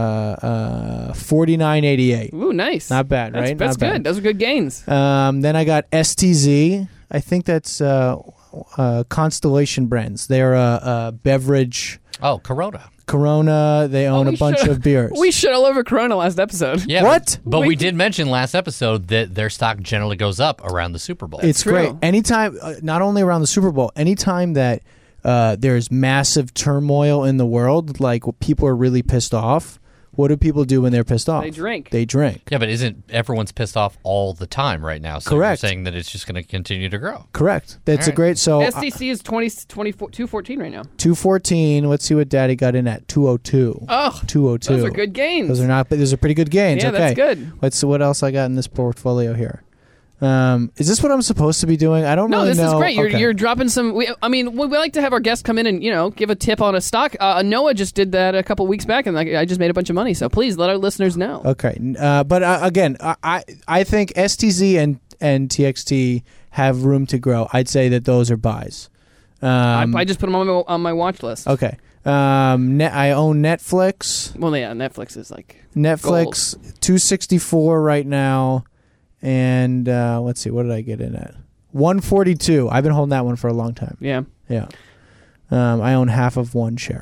uh, forty-nine eighty-eight. Ooh, nice. Not bad, That's, right? That's Not bad. good. Those are good gains. Um, then I got S T Z. I think that's uh, uh, Constellation Brands. They're a, a beverage. Oh, Corona. Corona. They own Oh, a we bunch should- of beers. We shit all over Corona last episode. Yeah. What? But, but we We- did mention last episode that their stock generally goes up around the Super Bowl. It's true. great. Anytime, uh, not only around the Super Bowl, anytime that uh, there's massive turmoil in the world, like people are really pissed off. What do people do when they're pissed off? They drink. They drink. yeah, but isn't everyone's pissed off all the time right now? So Correct. you're saying that it's just going to continue to grow. Correct. That's All a right. great. So S T C is twenty, twenty-four, two fourteen right now. two fourteen. Let's see what Daddy got in at two oh two. Oh, two oh two. those are good gains. Those are not. Those are pretty good gains. Yeah, okay. that's good. Let's see what else I got in this portfolio here. Um, is this what I'm supposed to be doing? I don't No, really this know. is great. You're, Okay. you're dropping some. We, I mean, we, we like to have our guests come in and you know give a tip on a stock. Uh, Noah just did that a couple weeks back, and like, I just made a bunch of money. So please let our listeners know. Okay, uh, but uh, again, I I- I think S T Z and and T X T have room to grow. I'd say that those are buys. Um, I, I just put them on my, on my watch list. okay. Um, net, I own Netflix. Well, yeah, Netflix is like Netflix two sixty-four right now, and uh, let's see, what did I get in at? one forty-two. I've been holding that one for a long time. yeah. Yeah. Um, I own half of one share.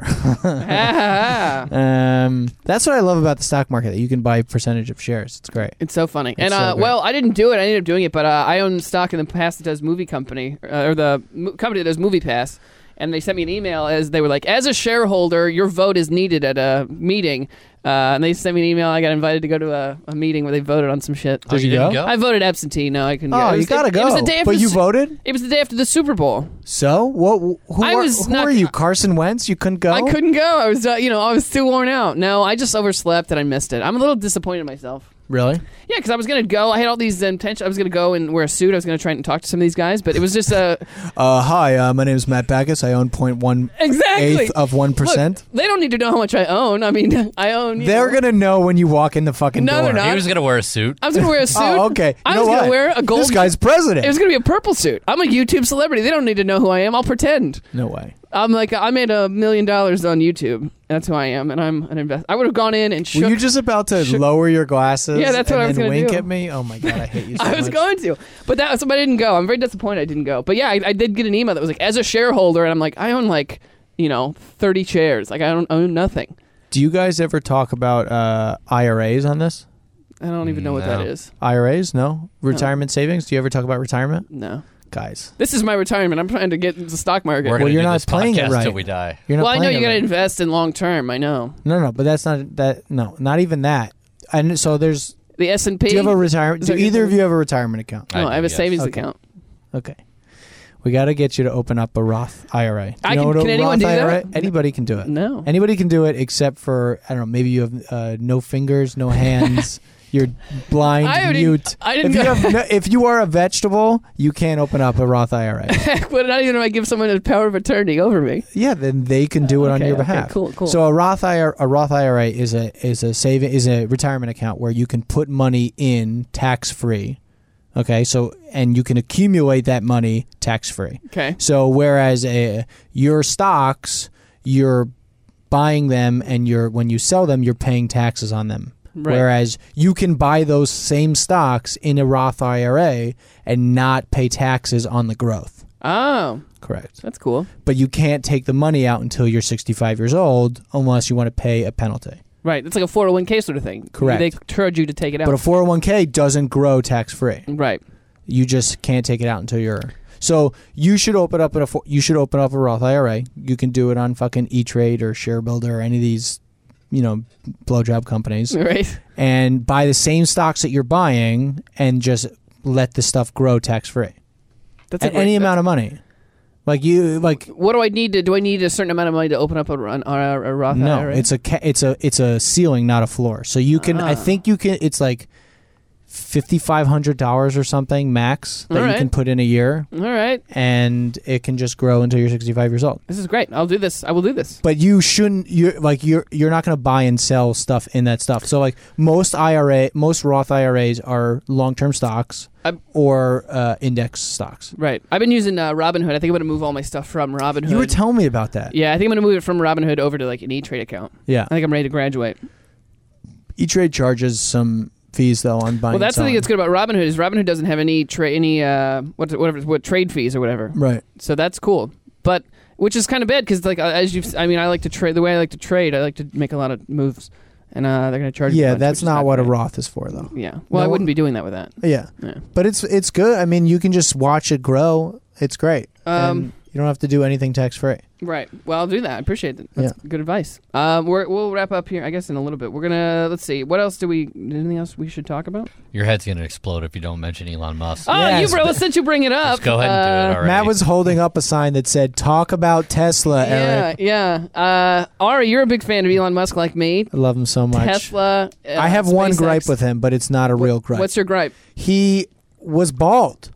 Ah, um, that's what I love about the stock market, that you can buy percentage of shares. It's great. it's so funny. and so uh, great. well, I didn't do it. I ended up doing it, but uh, I own stock in the past that does Movie Company uh, or the mo- company that does Movie Pass. And they sent me an email as they were like, as a shareholder, your vote is needed at a meeting. Uh, and they sent me an email. I got invited to go to a, a meeting where they voted on some shit. Oh, you you didn't go? go? I voted absentee. No, I couldn't go. Oh, It you was the- gotta go. It was the day after but the you Su- voted? It was the day after the Super Bowl. So? What? Who, I are, was who not- are you, Carson Wentz? You couldn't go? I couldn't go. I was, uh, you know, I was too worn out. No, I just overslept and I missed it. I'm a little disappointed in myself. Really? Yeah, because I was gonna go. I had all these intentions. I was gonna go and wear a suit. I was gonna try and talk to some of these guys, but it was just a Uh, hi, uh, my name is Matt Backus. I own zero point one exactly eighth of one percent. Look, they don't need to know how much I own. I mean, I own. you They're know. going to know when you walk in the fucking No, door. they're not. He was gonna wear a suit. I was gonna wear a suit. Oh, okay. You I know was what? gonna wear a gold. This guy's president. It was gonna be a purple suit. I'm a YouTube celebrity. They don't need to know who I am. I'll pretend. No way. I'm like I made a million dollars on YouTube. That's who I am, and I'm an investor. I would have gone in and shook. Were you just about to shook- lower your glasses Yeah, that's what and I was then gonna wink do. at me? Oh, my God. I hate you so I was much. going to, but that so I didn't go. I'm very disappointed I didn't go. But yeah, I, I did get an email that was like, as a shareholder, and I'm like, I own like, you know, thirty shares. Like I don't own nothing. Do you guys ever talk about uh, I R As on this? I don't even know what No. that is. I R As? No? Retirement savings? Do you ever talk about retirement? No, Guys. this is my retirement. I'm trying to get into the stock market. We're Well, gonna you're do not this playing it podcast right. till we die. You're not Well, I know playing you it got to right. invest in long term. I know No, no, but that's not that. No, not even that. And so there's. the S and P. Do you have a retirement? Is Do that either your- of you have a retirement account? No, I I, do, have a yes. savings Okay. account. Okay. We got to get you to open up a Roth I R A. Do I you know can- what a can anyone Roth do I R A? that? Anybody can do it. No. Anybody can do it except for, I don't know, maybe you have uh, no fingers, no hands. You're blind, I already- mute. I didn't if, you go- have no, if you are a vegetable, you can't open up a Roth I R A. But not even if I give someone a power of attorney over me. Yeah, then they can do it on Okay, your okay, behalf. cool, cool. So a Roth I R A, a Roth I R A is a is a saving is a retirement account where you can put money in tax free. Okay, so and you can accumulate that money tax free. Okay. So whereas a, your stocks, you're buying them, and you're when you sell them, you're paying taxes on them. Right. Whereas you can buy those same stocks in a Roth I R A and not pay taxes on the growth. Oh, Correct. that's cool. But you can't take the money out until you're sixty-five years old unless you want to pay a penalty. Right. It's like a four oh one k sort of thing. Correct. They charge you to take it out. But a four oh one k doesn't grow tax-free. right. You just can't take it out until you're. So you should open up a you should open up a Roth I R A. You can do it on fucking E-Trade or ShareBuilder or any of these, you know, blowjob companies, Right. and buy the same stocks that you're buying and just let the stuff grow tax-free That's a at great- any that's- amount of money. Like you like. What do I need to? Do I need a certain amount of money to open up a, an, a, a Roth No, I R A? it's a ca- it's a it's a ceiling, not a floor. So you can, I Ah. think you can. It's like fifty five hundred dollars or something max that All you right. can put in a year, All right. and it can just grow until you're sixty five years old. This is great. I'll do this. I will do this. But you shouldn't. You're like you're you're not going to buy and sell stuff in that stuff. So like most I R A, most Roth I R As are long term stocks I'm- or uh, index stocks. Right. I've been using uh, Robinhood. I think I'm going to move all my stuff from Robinhood. You were telling me about that. yeah, I think I'm going to move it from Robinhood over to like an E-Trade account. Yeah. I think I'm ready to graduate. E-Trade charges some fees though on buying. Well, that's the and thing that's good about Robinhood is Robinhood doesn't have any tra- any uh what whatever what trade fees or whatever. selling. Right. So that's cool. But which is kind of bad because like uh, as you I mean I like to trade the way I like to trade. I like to make a lot of moves, and uh, they're going to charge. me a Yeah, bunch, that's which is not what a great. Roth is for though. Yeah. Well, I No- wouldn't be doing that with that. Yeah. Yeah. But it's it's good. I mean, you can just watch it grow. It's great. Um, and you don't have to do anything tax free. Right. Well, I'll do that. I appreciate it. That's good advice. Um, we're, we'll wrap up here, I guess, in a little bit. We're gonna let's see. What else do we? Anything else we should talk about? Your head's gonna explode if you don't mention Elon Musk. Oh, Yes, you bro! but- Since you bring it up, Just go ahead and do it uh, already. Matt was holding up a sign that said "Talk about Tesla." Yeah, Eric, yeah. Uh, Ari, you're a big fan of Elon Musk, like me. I love him so much. Tesla. Uh, I have one SpaceX. gripe with him, but it's not a real gripe. What's your gripe? he was bald.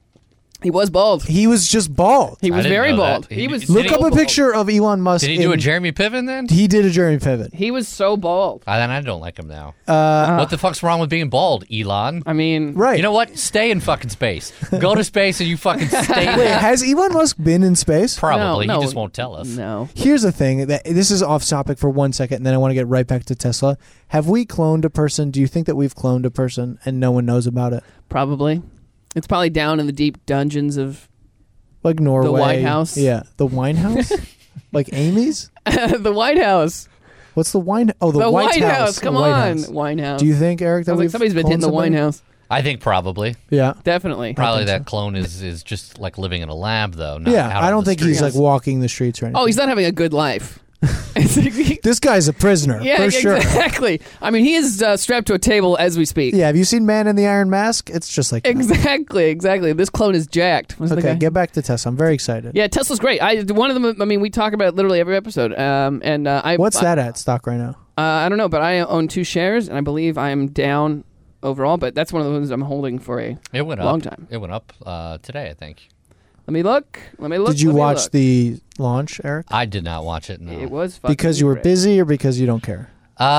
He was bald. He was just bald. He I was didn't very know that. bald. He- He was did Look he- up a bald. picture of Elon Musk. Did he do a in- Jeremy Piven then? He did a Jeremy Piven. He was so bald. I, then I don't like him now. Uh, what the fuck's wrong with being bald, Elon? I mean, right. You know what? Stay in fucking space. Go to space and you fucking stay Wait, there. has Elon Musk been in space? Probably. No, no. He just won't tell us. No. Here's the thing. That this is off topic for one second, and then I want to get right back to Tesla. Have we cloned a person? Do you think that we've cloned a person and no one knows about it? Probably. It's probably down in the deep dungeons of Like Norway. White House? Yeah. The wine house? Like Amy's? the White House. What's the wine? Oh, the, The White, White House. The Come White on. House. White House. Do you think, Eric, that Sounds like we've somebody's been cloned hitting the somebody? White House. I think probably. Yeah. Definitely. Probably think that clone is, is just like living in a lab, though. Not Yeah. out I on don't the think he's streets. like walking the streets or anything. Oh, he's not having a good life. It's like- This guy's a prisoner, yeah, for sure. exactly. I mean, he is uh, strapped to a table as we speak. Yeah. Have you seen Man in the Iron Mask? It's just like that. Exactly, exactly. This clone is jacked. What's the Okay, guy? get back to Tesla. I'm very excited. Yeah, Tesla's great. I one of them. I mean, we talk about it literally every episode. Um, and uh, I What's I, that at stock right now? Uh, I don't know, but I own two shares, and I believe I am down overall. But that's one of the ones I'm holding for a It went long up. time. It went up uh, today, I think. Let me look. Let me look. Did you let me watch look. the launch, Eric? I did not watch it, no. It was fucking Because you were great. busy or because you don't care?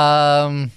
Um,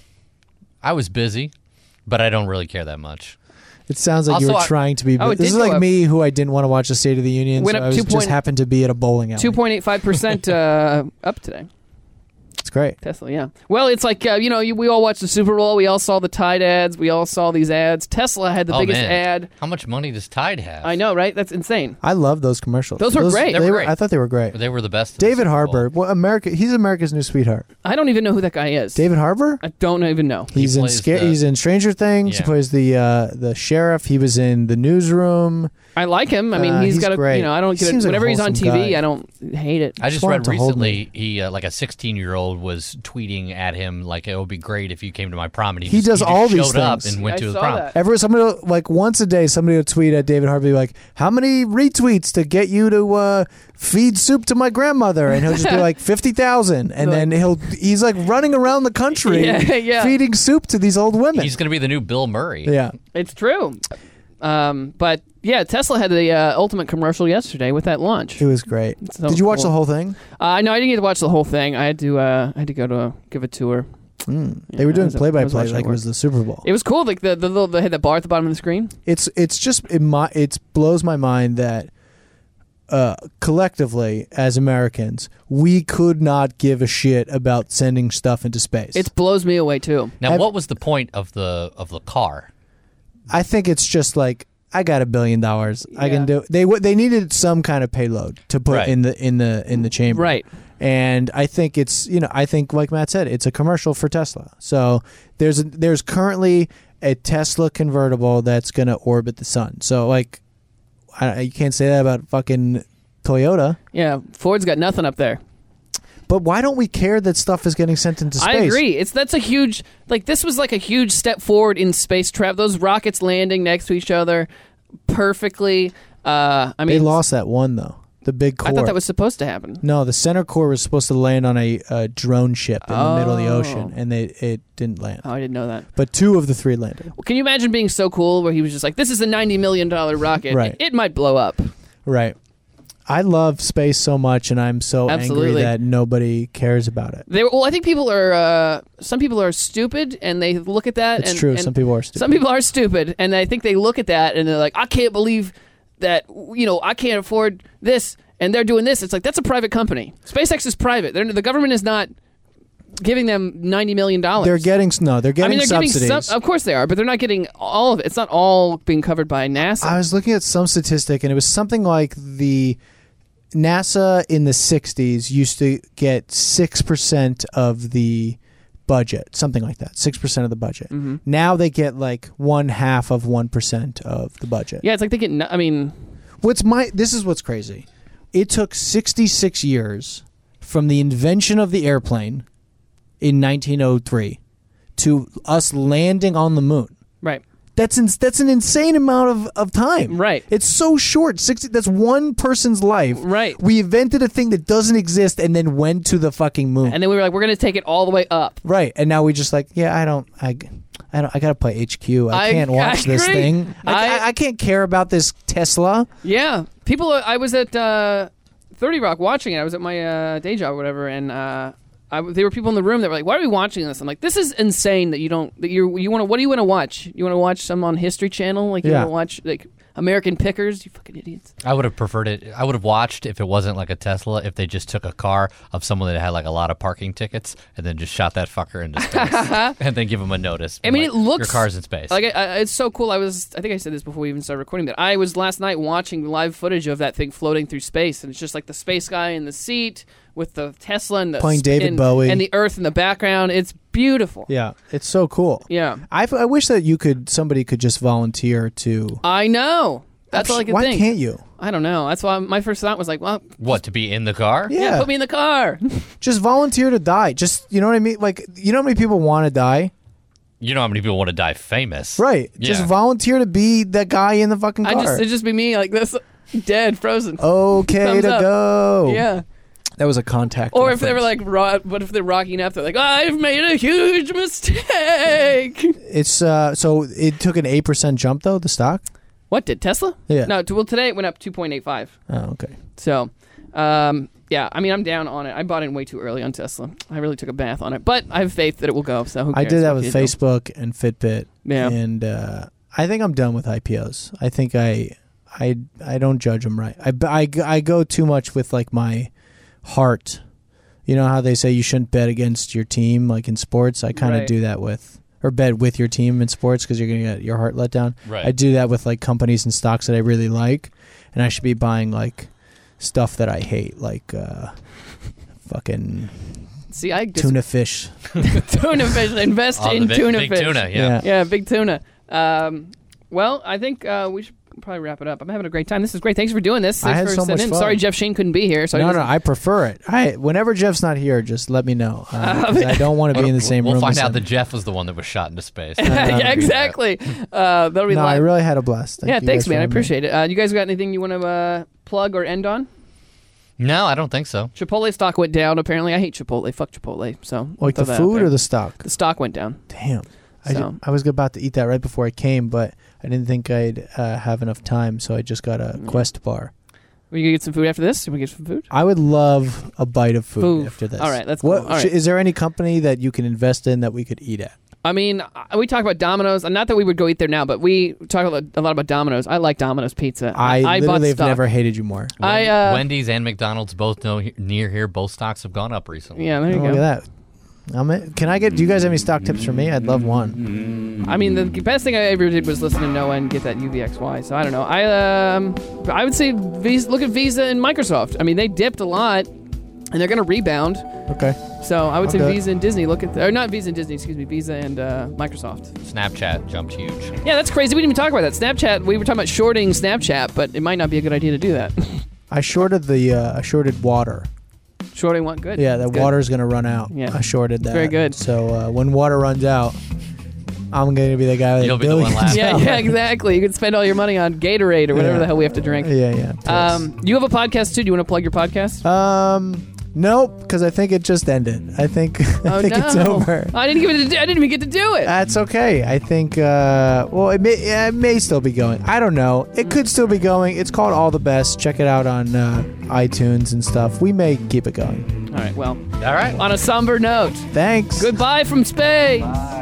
I was busy, but I don't really care that much. It sounds like you Also, were I- trying to be. Oh, it this did is go like up. me, who I didn't want to watch the State of the Union, Went so up I was, two just point- happened to be at a bowling alley. two point eight five percent uh, up today. It's great. Tesla, yeah. Well, it's like uh, you know, you, we all watched the Super Bowl. We all saw the Tide ads. We all saw these ads. Tesla had the Oh, biggest man. ad. How much money does Tide have? I know, right? That's insane. I love those commercials. Those were great. They They were were, great. I thought they were great. They were the best. of the David Super Bowl. Harbour, well, America. He's America's new sweetheart. I don't even know who that guy is. David Harbour. I don't even know. He He's in. plays Sca- the- he's in Stranger Things. He Yeah. plays the uh, the sheriff. He was in The Newsroom. I like him. I mean, Uh, he's he's got a. great. You know, I don't He get it. seems like a Whenever he's on T wholesome V, guy. I don't hate it. I just Just want read him to hold recently he uh, like a sixteen-year-old was tweeting at him like it would be great if you came to my prom, and he, He just, does just all these showed up things. and went I to his saw prom. that. Every somebody will- like once a day, somebody will tweet at David Harbour like, "How many retweets to get you to uh, feed soup to my grandmother?" And he'll just be like fifty thousand, and Like- then he'll he's like running around the country Yeah, yeah. feeding soup to these old women. He's going to be the new Bill Murray. yeah, It's true. Um, but yeah, Tesla had the uh, ultimate commercial yesterday with that launch. it was great. So Did you watch cool. the whole thing? Uh, no, I didn't get to watch the whole thing. I had to. Uh, I had to go to a, give a tour. Mm. Yeah, They were I doing was- I play by was play watching like it it was the Super Bowl. It was cool. Like the the little they had that bar at the bottom of the screen. It's it's just it, my, it blows my mind that uh, collectively as Americans we could not give a shit about sending stuff into space. It blows me away too. Now, Have- what was the point of the of the car? I think it's just like I got a billion dollars. I Yeah. can do. They w- they needed some kind of payload to put Right. in the in the in the chamber. Right. And I think it's you know I think like Matt said it's a commercial for Tesla. So there's a, there's currently a Tesla convertible that's going to orbit the sun. So like I, you can't say that about fucking Toyota. Yeah, Ford's got nothing up there. But why don't we care that stuff is getting sent into space? I agree. It's that's a huge like this was like a huge step forward in space travel. Those rockets landing next to each other perfectly. Uh, I mean, They lost that one though. The big core. I thought that was supposed to happen. No, the center core was supposed to land on a, a drone ship in the middle of the Oh. ocean, and they it didn't land. Oh, I didn't know that. But two of the three landed. Well, can you imagine being so cool where he was just like, "This is a ninety million dollar rocket. Right. It, it might blow up." Right. I love space so much, and I'm so Absolutely. angry that nobody cares about it. They were, well, I think people are. Uh, some people are stupid, and they look at that. It's and, true. and Some people are stupid. Some people are stupid, and I think they look at that and they're like, "I can't believe that. You know, I can't afford this." And they're doing this. It's like that's a private company. SpaceX is private. They're, the government is not giving them ninety million dollars. They're getting no. They're I getting mean, they're subsidies. getting some. Of course they are, but they're not getting all of it. It's not all being covered by NASA. I was looking at some statistic, and it was something like the NASA in the sixties used to get six percent of the budget, something like that, six percent of the budget. Mhm. Now they get like one half of one percent of the budget. Yeah, it's like they get. No, I mean, What's my? This is what's crazy. It took sixty-six years from the invention of the airplane in nineteen oh three to us landing on the moon. right, That's ins- that's an insane amount of, of time. Right. It's so short. Sixty. That's one person's life. right. We invented a thing that doesn't exist and then went to the fucking moon. And then we were like, we're going to take it all the way up. right. And now we just like, yeah, I don't. I I don't. I gotta play H Q. I, I- can't watch I this agree. thing. I, I- I, I can't care about this Tesla. Yeah, people. Are, I was at uh, thirty Rock watching it. I was at my uh, day job or whatever, and uh, I, there were people in the room that were like, "Why are we watching this?" I'm like, "This is insane that you don't. That you you want to. What do you want to watch? You want to watch some on History Channel? Like you Yeah. want to watch like American Pickers? You fucking idiots." I would have preferred it. I would have watched if it wasn't like a Tesla, if they just took a car of someone that had like a lot of parking tickets and then just shot that fucker into space and then give him a notice. I mean, Like, it looks your car's in space. Like I, I, it's so cool. I was. I think I said this before we even started recording. That I was last night watching live footage of that thing floating through space, and it's just like the space guy in the seat with the Tesla and the Playing sp- David and, Bowie. and the Earth in the background. It's beautiful. Yeah, it's so cool. Yeah. I, I wish that you could. Somebody could just volunteer to. I know. That's all I can Why think. can't you? I don't know. That's why my first thought was like, well, what, to be in the car? Yeah. yeah, put me in the car. Just volunteer to die. Just you know what I mean? Like you know how many people want to die? You know how many people want to die famous? Right. Yeah. Just volunteer to be that guy in the fucking I car. just it'd just be me like this, dead, frozen. okay Thumbs to up. go. Yeah. That was a contact. Or if they were reference. like, ro- what if they're rocking up? They're like, I've made a huge mistake. It's uh. So it took an eight percent jump though. The stock. What did Tesla? Yeah. No. t- Well, today it went up two point eight five. Oh, okay. So, um, yeah. I mean, I'm down on it. I bought in way too early on Tesla. I really took a bath on it, but I have faith that it will go. So who I cares did that what with you do? Facebook and Fitbit. Yeah. And uh, I think I'm done with I P Os. I think I, I, I don't judge them right. I, I, I go too much with like my heart. You know how they say you shouldn't bet against your team, like in sports. I kind of Right. do that with, or bet with your team in sports because you're gonna get your heart let down. Right. I do that with like companies and stocks that I really like, and I should be buying like stuff that I hate, like uh, fucking See, I just, tuna fish. tuna fish. Invest Oh, the in big, tuna big fish. tuna, yeah. Yeah, big tuna. Um, well, I think uh, we should probably wrap it up. I'm having a great time. This is great. Thanks for doing this. I Thanks had for so sending much in. fun. Sorry, Jeff Sheen couldn't be here. So he No, no, doesn't- I prefer it. I whenever Jeff's not here, just let me know. Uh, 'cause I don't want to be in the same we'll room. find as out him. that Jeff was the one that was shot into space. yeah, exactly. Uh, that'll be No, I live. really had a blast. Thank yeah, you thanks, guys for man. I having me. appreciate it. Uh, you guys got anything you want to uh, plug or end on? No, I don't think so. Chipotle stock went down. Apparently, I hate Chipotle. Fuck Chipotle. So Like throw the that out food there. or the stock? the stock went down. Damn. I, So- ju- I was about to eat that right before I came, but I didn't think I'd uh, have enough time, so I just got a Quest bar. We gonna get some food after this? Can we get some food? I would love a bite of food, Food. after this. All right, that's what, cool. All sh- right. Is there any company that you can invest in that we could eat at? I mean, uh, we talk about Domino's. Not that we would go eat there now, but we talk a lot, a lot about Domino's. I like Domino's pizza. I, I bought literally have stock. never hated you more. I, uh, Wendy's and McDonald's both know near here. Both stocks have gone up recently. Yeah, there you Oh, go. look at that. I'm in- can I get? Do you guys have any stock tips for me? I'd love one. I mean, the best thing I ever did was listen to Noah and get that U V X Y. So I don't know. I um, I would say Visa, look at Visa and Microsoft. I mean, they dipped a lot, and they're going to rebound. Okay. So I would I'll say do it. Visa and Disney. Look at, or not Visa and Disney. Excuse me, Visa and uh, Microsoft. Snapchat jumped huge. Yeah, that's crazy. We didn't even talk about that. Snapchat. We were talking about shorting Snapchat, but it might not be a good idea to do that. I shorted the. Uh, I shorted water. Shorting what? Good. Yeah, the That's good. water's gonna run out. Yeah. I shorted that. Very good. So uh, when water runs out, I'm gonna be the guy with You'll a be the one billion laughing. Yeah, yeah, exactly. You could spend all your money on Gatorade or whatever Yeah. the hell we have to drink. Yeah, yeah. please. Um, you have a podcast too. Do you want to plug your podcast? Um, nope, because I think it just ended. I think I oh think no! it's over. I didn't give it. To, I didn't even get to do it. That's okay. I think. Uh, well, it may yeah, it may still be going. I don't know. It could still be going. It's called All the Best. Check it out on uh, iTunes and stuff. We may keep it going. all right. Well, All right. on a somber note, Thanks. goodbye from space.